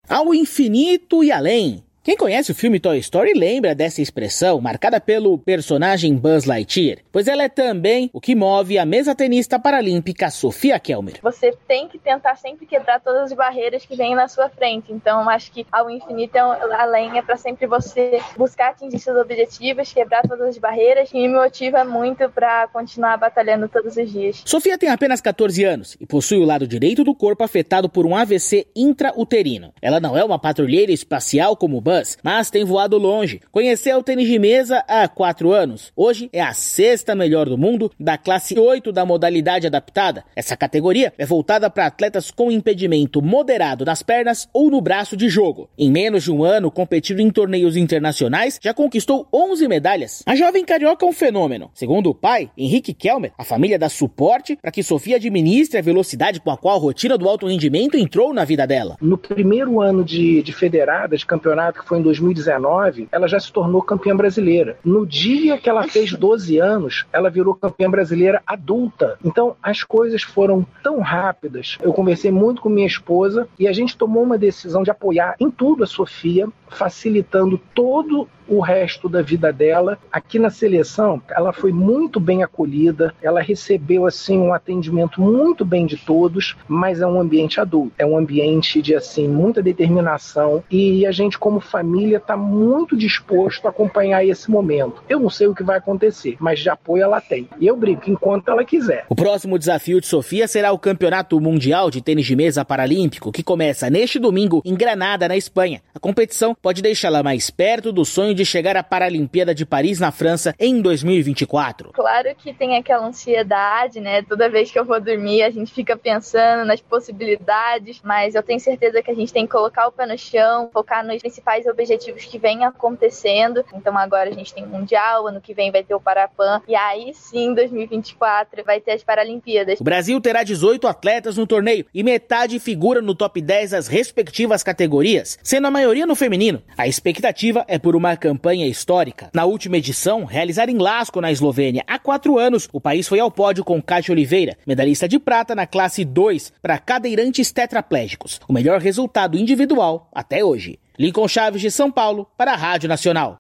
Ao infinito e além. Quem conhece o filme Toy Story lembra dessa expressão, marcada pelo personagem Buzz Lightyear, pois ela é também o que move a mesa tenista paralímpica Sofia Kelmer. Você tem que tentar sempre quebrar todas as barreiras que vêm na sua frente, então acho que ao infinito além é para sempre você buscar atingir seus objetivos, quebrar todas as barreiras, e me motiva muito para continuar batalhando todos os dias. Sofia tem apenas 14 anos e possui o lado direito do corpo afetado por um AVC intrauterino. Ela não é uma patrulheira espacial como Buzz, mas tem voado longe. Conheceu o tênis de mesa há 4 anos. Hoje é a 6ª melhor do mundo da classe 8 da modalidade adaptada. Essa categoria é voltada para atletas com impedimento moderado nas pernas ou no braço de jogo. Em menos de um ano, competindo em torneios internacionais, já conquistou 11 medalhas. A jovem carioca é um fenômeno. Segundo o pai, Henrique Kelmer, a família dá suporte para que Sofia administre a velocidade com a qual a rotina do alto rendimento entrou na vida dela. No primeiro ano de federada, de campeonato, que foi em 2019, ela já se tornou campeã brasileira. No dia que ela fez 12 anos, ela virou campeã brasileira adulta. Então, as coisas foram tão rápidas. Eu conversei muito com minha esposa e a gente tomou uma decisão de apoiar em tudo a Sofia, facilitando todo o resto da vida dela. Aqui na seleção, ela foi muito bem acolhida, ela recebeu assim um atendimento muito bem de todos, mas é um ambiente adulto, é um ambiente de assim muita determinação, e a gente como família está muito disposto a acompanhar esse momento. Eu não sei o que vai acontecer, mas de apoio ela tem. E eu brinco enquanto ela quiser. O próximo desafio de Sofia será o Campeonato Mundial de Tênis de Mesa Paralímpico, que começa neste domingo em Granada, na Espanha. A competição pode deixá-la mais perto do sonho de chegar à Paralimpíada de Paris, na França, em 2024. Claro que tem aquela ansiedade, né? Toda vez que eu vou dormir, a gente fica pensando nas possibilidades, mas eu tenho certeza que a gente tem que colocar o pé no chão, focar nos principais objetivos que vêm acontecendo. Então agora a gente tem o Mundial, ano que vem vai ter o Parapan, e aí sim, 2024, vai ter as Paralimpíadas. O Brasil terá 18 atletas no torneio e metade figura no top 10 das respectivas categorias, sendo a maioria no feminino. A expectativa é por uma campanha histórica. Na última edição, realizada em Lasco, na Eslovênia, há 4 anos, o país foi ao pódio com Kátia Oliveira, medalhista de prata na classe 2 para cadeirantes tetraplégicos. O melhor resultado individual até hoje. Lincoln Chaves, de São Paulo, para a Rádio Nacional.